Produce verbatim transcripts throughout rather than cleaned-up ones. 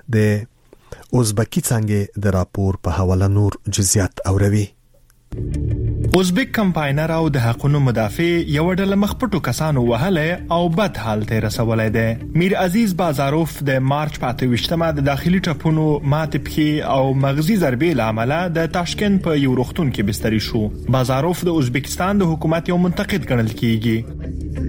د ازبکی څنګه د راپور په حواله نور جزئیات اوروي. ازبک کمپاینر او د حقونو مدافع یو ډله مخپټو کسانو وهله او بد حالت رسولای دی. میر عزیز بازاروف د مارچ په اته ویشتمه د داخلي ټپونو مات پخې او مغزي ضربې لامل د تاشکند په یو روغتون کې بستري شو. بازاروف د ازبکستان د حکومت یو منتقد ګڼل کیږي.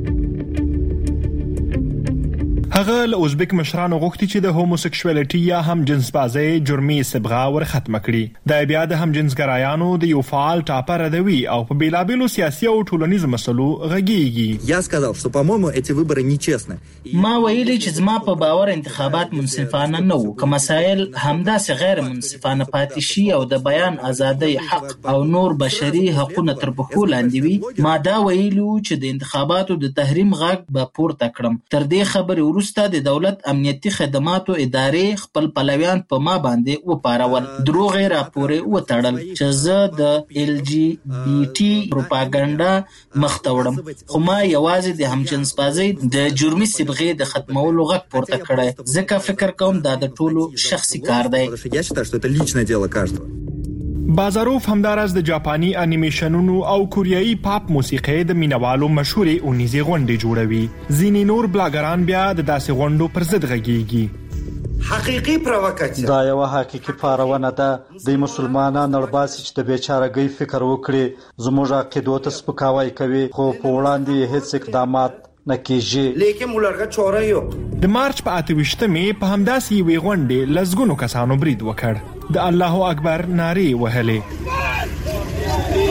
هغه له ازبک مشرانو غوښتي چې د هوموسیکشوالټي یا هم جنس بازي جرمي صبغه ور ختم کړي. د بیا د هم جنسګرایانو د یو فعال ټاپه ردوي او په بیلابیلو سیاسي او ټولنیزو مسلو غږیږي. Я сказал, что по-моему эти выборы нечестны. ما ویلي چې زما په باور انتخابات منصفانه نه وو. که مسایل همداسې غیر منصفانه پاتې شي او د بیان ازادۍ حق او نور بشري حقوقونه تر پښو لاندې وي، ما دا ویلو چې د انتخاباتو د تحریم غږ به پورته کړم. تر دې خبرې وروسته د دولت امنیتي خدماتو ادارې خپل پلویان په ما باندې وپارول. دروغ راپورې وتړل چې زه د ال جی بی ټي پروپاګاندا مخته وړم، خو ما یوازې د همجنسبازۍ د جرمي صبغې د ختمولو غږ پورته کړی، ځکه فکر کوم دا د ټولو شخصي کار دی. Я считаю, что это لичное дело каждого. بازاروف همدارس د جاپاني انیمیشنونو او کوریایي پاپ موسیقي د مینوالو مشهوري اونیزي غونډې جوړوي. ځینې نور بلاګران بیا د داسې غونډو پر ضد غږیږي. حقیقي پرووکاسیون دا یو حقیقي پارونه ده د مسلمانانو نړباسي چې د بیچارهګۍ فکر وکړي، زموږ عقیدو ته سپکاوی کوي، خو په وړاندې هیڅ اقدامات نکیږي. لیکن مولرغه چاره یو د مارچ په اته ویشتمه په همداسې وی غونډې لزګونو کسانو برید وکړ. د الله اکبر نارې وهلې.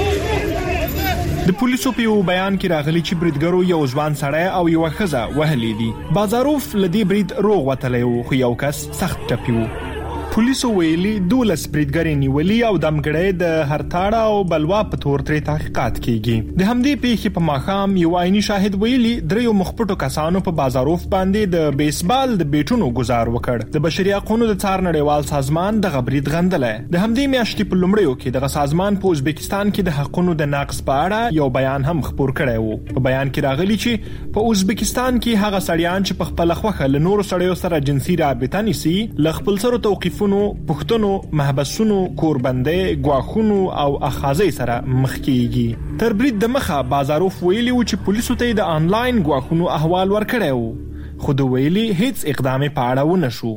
د پولیسو په یو بیان کې راغلي چې بریدګرو یو ځوان سړی او یو ښځه وهلې دي. بازاروف لدی برید روغ وتلی و، خو یو کس سخت ټپي و. پولیسو ویلي دولس بریدګرې نیولي او دمګړی د هرتاړه او بلوا په تور ترې تحقیقات کیږي. د همدې پیښې په ماښام یو عیني شاهد ویلي دریو مخپټو کسانو په بازاروف باندې د بیسبال د بیټونو گزار وکړ. د بشري حقوقو د څار نړیوال سازمان د غبرید غندله. د همدې میاشتې په لومړیو کې د سازمان په ازبکستان کې د حقوقو د نقض په اړه یو بیان هم خپور کړی وو. په بیان کې راغلي چې په ازبکستان کې هغه سړیان چې په خپل خوخه له نورو سړیو سره جنسي رابطه نیسي له خپل سره توقیف پښتنو محبسونو کوربندې غواخونو او اخاذي سره مخ کیږي. تر برید د مخه بازاروف ویلي و چې پولیسو ته د انلاین غواخونو احوال ورکړی و، خو د ویلي هیڅ اقدام په اړه ونه شو.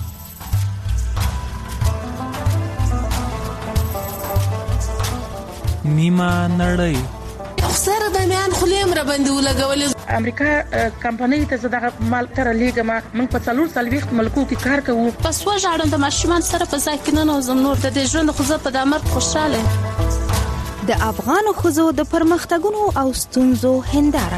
نیمه نړۍ سره د میان خلیم را باندې ولګولې. امریکا کمپنۍ ته زداغه مال تر لیګما موږ په څلور سلويخت ملکو کې کار کوو. پس وژاړم د ماشومان سره په ځای کې نه نوزم نور د دې ژوند خو زه په دامر خوشاله. د افغان خزو د پرمختګونو او ستونزو هنداره.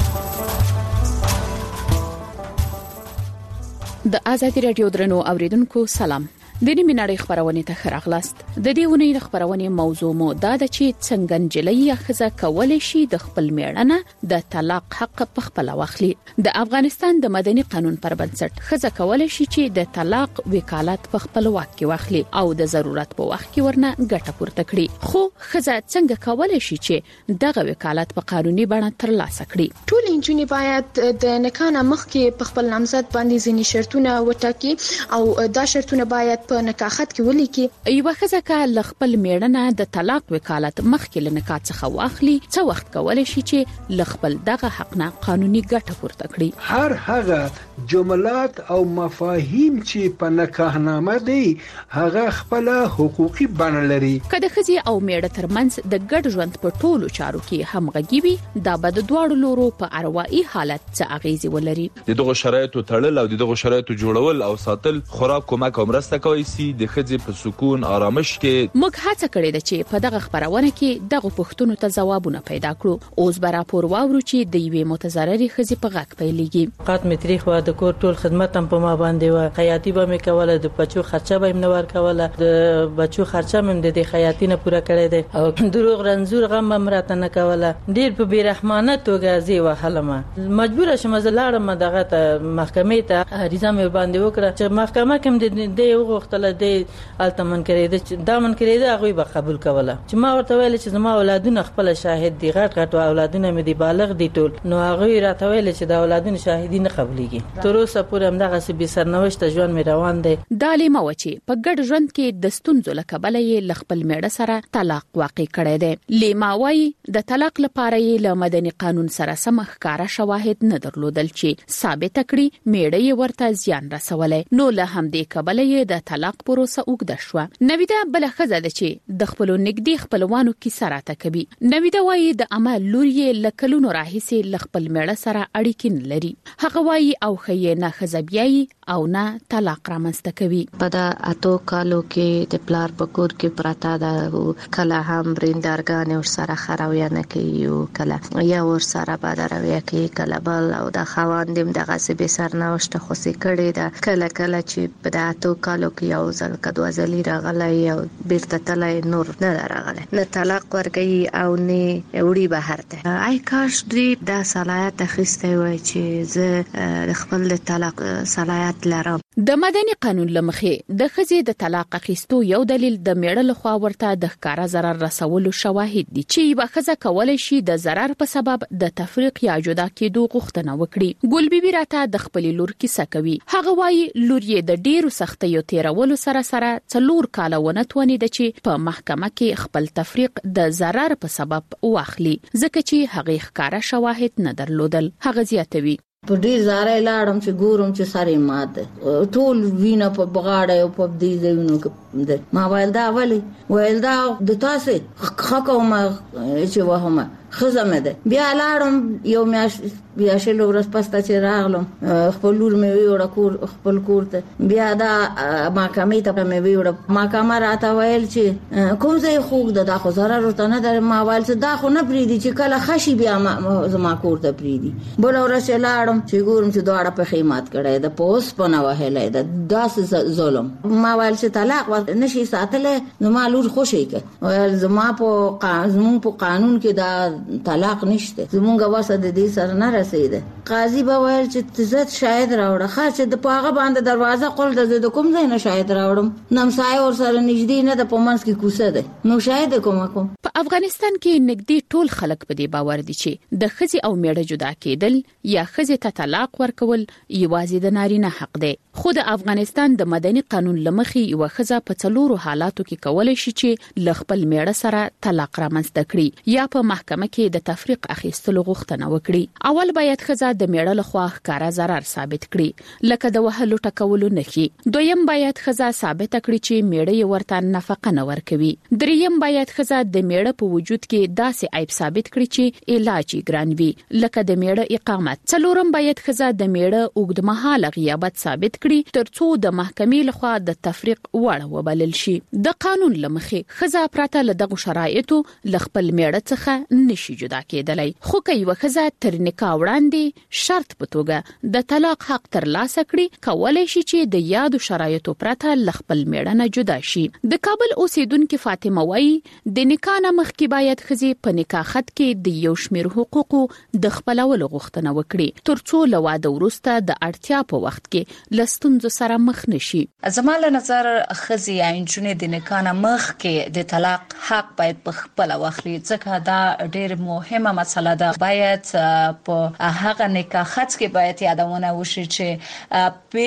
د آزادي رادیو درنو اوریدونکو سلام. د نیمه نړۍ خبرونه ته خراغلاست. د دې ونې د خبرونه موضوع مو دا ده چې څنګه نجلۍ یا ښځه کولای شي د خپل میړنه د طلاق حق په خپل واخلي. د افغانستان د مدني قانون پر بنسټ ښځه کولای شي چې د طلاق وکالت په خپل واک کې واخلي او د ضرورت په وخت کې ورنه ګټه پورته کړي. خو ښځه څنګه کولای شي چې دغه وکالت په قانوني بڼه ترلاسه کړي؟ ټول انجونې باید د نکاح مخکې په خپل نامزد باندې ځینې شرطونه وټاکي او دا شرطونه باید په نکاحت کې ولیکي. یو ښځه که ل خپل میړنه د طلاق وکالت مخکې له نکاح څخه واخلي، څه وخت کولای شي چې ل خپل دغه حق نه قانوني ګټه پورته کړي؟ هر هغه جملات او مفاهیم چې په نکاحنامه دي هغه خپل حقوقي بڼه لري. که د ښځې او میړه ترمنځ د ګډ ژوند په ټولو چارو کې همغږي وي، دا به د دواړو لورو په اروایي حالت څه اغیزې ولري. د دغه شرایطو تړل او د دغه شرایطو جوړول او ساتل خورا کومک او مرسته کوي چې د ښځې په سکون آرامش کې. موږ هڅه کړې ده چې په دغه خبرونه کې دغه پوښتنو ته ځوابونه پیدا کړو. اوس به راپور واورو چې د یوې متضررې ښځې په غږ پیلېږي. قات متری خو د کور ټول خدمت هم په ما باندې و، خیاطي به مې کوله، د بچو خرچه به مې نور کوله، د بچو خرچه مې د خیاطي نه پوره کړې ده او دروغ رنزور غم هم راته نه کوله. ډیر په بیرحمانه توګه زی وهلم، مجبور شوم زه لاړم دغه ته محکمې ته عریضه مې باندې وکړه چې محکمه کوم د یو غوښتل دی التمن کړی دی دا من کړی دی هغه به قبول کوله چې ما ورته ویل چې زما اولادونه خپل شاهد دي غټ غټ اولادونه مې دي بالغ دي ټول نو هغه راته ویل چې دا اولادونه شاهدي نه قبليږي تر اوسه پورې هم دغه سي به سرنوشت ژوند مې روان دی دالې موچی په ګډ ژوند کې د ستونزو لکبل یې لخپل میړه سره طلاق واقع کړی دی لیماوي د طلاق لپاره یې له مدني قانون سره سم ښکارا شواهد نه درلودل چې ثابت کړي میړه یې ورته زیان رسولې نو له همدې کبل یې د طلاق پروسه وګد شو نویدا بل خزه د چې د خپل نګدي خپلوانو کې سراته کوي نویدا وایي د عمل لور یې لکلونو راهیسي لخپل میړه سره اړیکې نه لري هغه وایي او خې نه خزبیای او نه طلاق رامنځته کوي په دا اتو کالو کې د پلار په کور کې پراته ده کله هم بریندارګان ور سره خرویا نه کوي او کله یا ور سره بادروي کوي کله بل او د خواندیم دغه سبي سرنوشت خوسي کړي دا کله کله چې په دا اتو کالو کې یو ځل کدو ځلې راغلی او بیرته تلای نور نه راغلی نه طلاق ورګي او نه وړي بهر ته آی کاش دې دا صلاحیت اخیسته وای چې زه خپل طلاق صلاحیت لرم د مدني قانون لمخې د خزې د طلاق اخیستو یو دلیل د میړه لخوا ورته د ښکارا ضرر رسولو شواهد دي چې یو خزه کولای شي د ضرر په سبب د تفریق یا جدا کېدو غوښتنه وکړي ګل بیبي راته د خپل لور کیسه کوي هغه وایي لور یې د ډیرو سختیو تیرولو سره سره څلور کاله ونتونی د چې په محکمه کې خپل تفریق د ضرر په سبب واخلي ځکه چې هغه ښکارا شواهد نه درلودل هغه زیاتوي په ډیر زارای لاړم چې ګورم چې ساري ماته ټول وینا په بغاړه او په دې ځایونو کې ما ویل دا ولی ویل دا د تاسو خکه ما چې وهمه خزمه ده بیا لاړم یو میاش بیا شلو ورځ پسته چې راغلم خپل لور مې ویوړه کور خپل کور ته بیا دا محکمې ته مې ویوړه محکمه راته ویل چې کوم ځای خوګ ده دا خو ضرر ورته نه در ما ویل چې دا خو نه پریدي چې کله خشي بیا زما کور ته پریدي بل ورځ لاړم چې ګورم چې دواړه په خیمات کړه د پوس په نو وهلې ده داس ظلم ما ویل چې طلاق نشي ساتله نو ما لور خوشي کې ویل زما په قانون په قانون کې دا طلاق نشته زمونږ واسه د دې سره نه رسیده قاضي به ویل چې زت شاهد راوړه خاصه د پاغه باندې دروازه قول د کوم ځای نه شاهد راوړم نمسای اور سره نږدې نه د پمنس کې کوسه ده نو شاهد کوم کوم په افغانستان کې نګدي ټول خلک په دې باور دي چې د خزي او میړه جدا کېدل یا خزي ته طلاق ورکول یوازې د نارینه حق دی خو د افغانستان د مدني قانون لمخې یو خزه په څلورو حالاتو کې کولای شي چې لخپل میړه سره طلاق رامنځته کړي یا په محکمه کې د تفریق اخیستلو غوښتنه وکړي اول باید خزه د میړه لخوا ښکارا ضرر ثابت کړي لکه د وهلو ټکولو نخي دویم باید خزه ثابت کړي چې میړه یې ورته نفقه نه ورکوي دریم باید خزه د میړه په وجود کې داسې عیب ثابت کړي چې علاج یې ګران وي لکه د میړه اقامت څلورم باید خزه د میړه اوږدمهاله غیابت ثابت کړي ترڅو د محکمې لخوا د تفریق وړ وبلل شي د قانون لمخې خزه پراته له دغه شرایطو لخپل میړه څخه نشي جدا کېدلی خو که یو خزه تر نکاح وړاندې شرط په توګه د طلاق حق ترلاسه کړي کولای شي چې د یادو شرایطو پراته لخپل میړه نه جدا شي د کابل اوسیدونکو فاطمه وایي د نکاح نه مخکې باید خزه په نکاح خط کې د یو شمیر حقوقو د خپلولو غوښتنه وکړي ترڅو له واده وروسته د اړتیا په وخت کې لستونزو سره مخ نشي زما له نظر خزه یا انجونې د نکاح نه مخکې د طلاق حق باید په خپل واخلي ځکه دا ډېر مهمه مسله ده باید په هغه نکاح خط کې باید یادونه وشي چې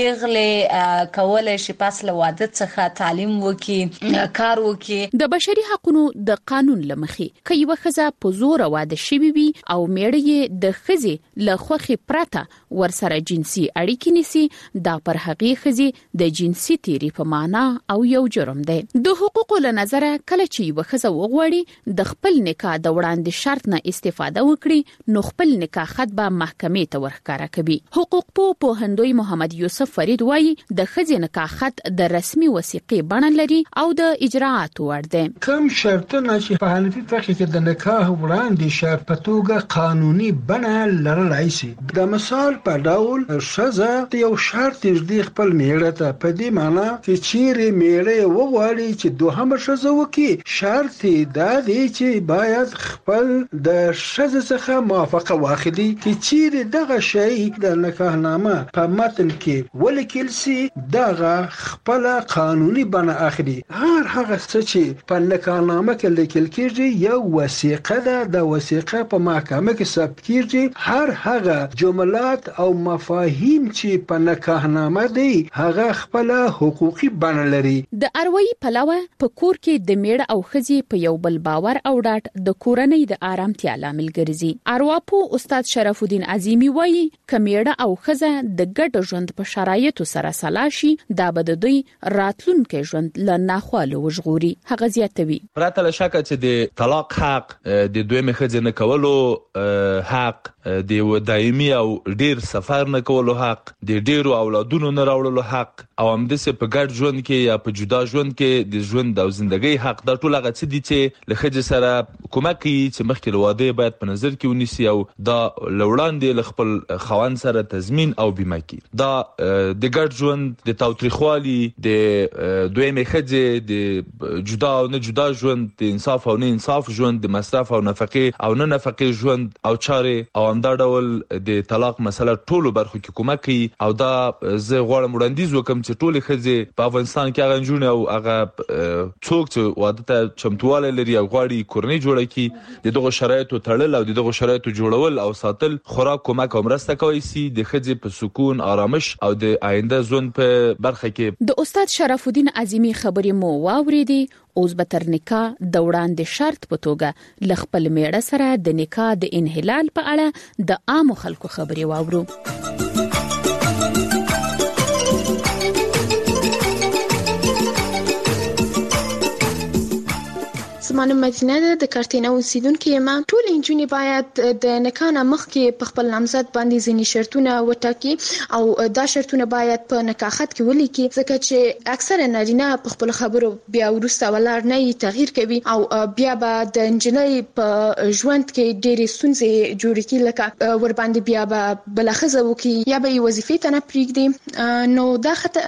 پیغله کولای شي پس له واده څخه تعلیم وکړي کار وکړي د بشري حقوقو د قانون لمخې که یو خزه په زور واده شوی وي او میړه یې د خزه له خوخي پرته ورسره جنسي اړیکې نسی دا پر هغه خزه د جنسي تیری په معنا او یو جرم دی د حقوقو له نظر کله چې یو خزه وغوړي د خپل نکاح د وړاندې شرط نه استفاده وکړي نو خپل نکاح خط به محکمې ته ورښکاره کوي حقوق په پوهندوی محمد یوسف فرید وایي د خزې نکاح خط د رسمي وثیقې بڼه لري او د اجراءاتو وړ دی کوم شرطونه چې په حالتي فقې کې د نکاح وړاندې شرط په توګه قانوني بڼه لرلای شي د مثال په ډول ښځه یو شرط دې خپل میړه ته په دې معنی چې چیرې میړه وغواړي چې دوهمه ښځه وکړي شرط دا دی چې باید خپل د ښځې څخه موافقه واخلي چې چیرې چې دغه شی د نکاحنامه په متن کې ولیکل سي دغه خپل قانوني بڼه اخلي. هر هغه څه چې په نکاحنامه کې لیکل کېږي یو وثیقه ده، د وثیقه په محکمه کې ثبت کېږي. هر هغه جملات او مفاهیم چې په نکاحنامه دي هغه خپل حقوقي بڼه لري. د اروایي پلوه په کور کې د میړه او ښځې په یو بل باور او ډاډ د کورنۍ د آرامتیا لامل ګرځي. ارواپو استاد شرف الدین عظیمی وایي کمیړه او ښځه د ګډ ژوند په شرایطو سره سلا شي دا به د دوی راتلونکي ژوند له ناخوالو وژغوري. هغه زیاتوي پرته له شکه چې د طلاق حق، د دویمې ښځې نه کولو حق، د دایمي او ډیر سفر نه کولو حق، د ډیرو اولادونو نه راوړلو حق، او همداسې په ګډ ژوند کې یا په جدا ژوند کې د ژوند او ژوندۍ حق، دا ټول هغه څه دي چې له ښځې سره کومک کوي چې مخکې له واده باید په نظر کې ونیسي او دا له وړاندې له خپل خاوند سره تضمین او بیمه کړي. دا د ګډ ژوند د تاوتریخوالي، د دویمې ښځې د جدا او نه جدا ژوند، د انصاف او نه انصاف ژوند، د مصرف او نفقې او نه نفقې ژوند او چارې، او همدا ډول د طلاق مسله ټولو برخو کې کومک کوي. او دا زه غواړم وړاندیز وکړم چې ټولې ښځې په افغانستان کې هغه نجونې او هغه څوک چې واده ته چمتوالی لري او غواړي کورنۍ جوړه کړي، د دغو شرایطو تړل او د دغو شرایطو جوړول او ساتل خورا کومک او مرسته کوي چې د ښځې په سکون، آرامش او د آینده ژوند په برخه کې. د استاد شرف الدین عظیمی خبرې مو واوریدي. اوس به تر نکاح د وړاندې شرط په توګه ل خپل میړه سره د نکاح د انحلال په اړه د عامو خلکو خبرې واورو. زمانه مدینه ده د کارتینه اوسیدونکو یم. ټول انجونې باید د نکاح نه مخکې په خپل نامزد باندې ځینې شرطونه وټاکي او دا شرطونه باید په نکاح خط کې ولیکي، ځکه چې اکثره نارینه په خپل خبرو بیا وروسته ولاړ نه تغییر کوي او بیا به د انجنۍ په ژوند کې ډېرې ستونزې جوړې کړي، لکه ور باندې بیا به بله ښځه وکړي یا به یې وظیفې ته نه پرېږدي. نو دا خطر